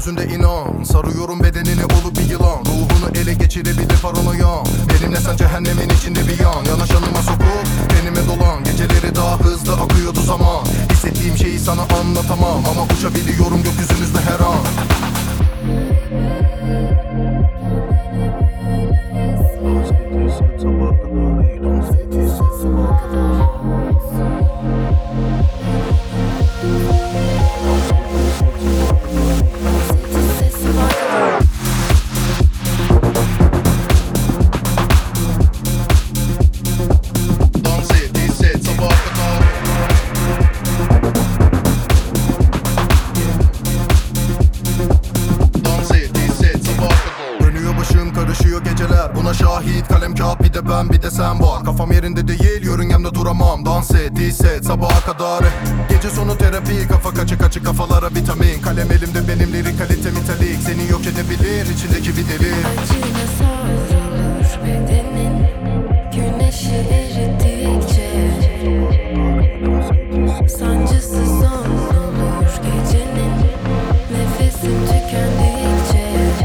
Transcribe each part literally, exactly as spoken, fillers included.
sözünde inan. Sarıyorum bedenini olup bir yılan. Ruhunu ele geçirebilir paranoyan. Benimle sen cehennemin içinde bir yan. Yanaşanıma sokup tenime dolan. Geceleri daha hızlı akıyordu zaman. Hissettiğim şeyi sana anlatamam, ama uçabiliyorum gökyüzünüzde her an. Karışıyor geceler, buna şahit kalem kağıt, bir de ben bir de sen var. Kafam yerinde değil, yörüngemde duramam. Dans et, hisset sabaha kadar. Gece sonu terapi, kafa kaçık açık kafalara vitamin. Kalem elimde benim, lirik kalite metalik. Seni yok edebilir içindeki bir deli. Acıyla savrulur bedenin, güneşi eridikçe. Sancısı son olur gecenin, nefesim tükendikçe.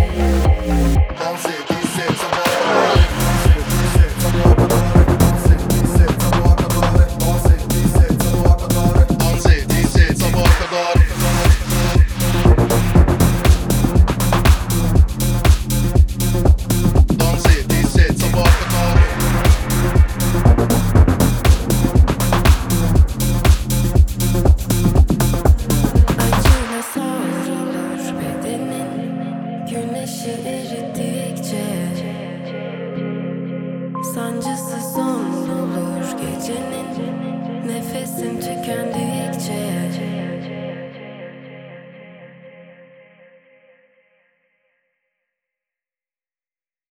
Güneşi eridikçe, sancısı son olur gecenin, nefesim tükendi.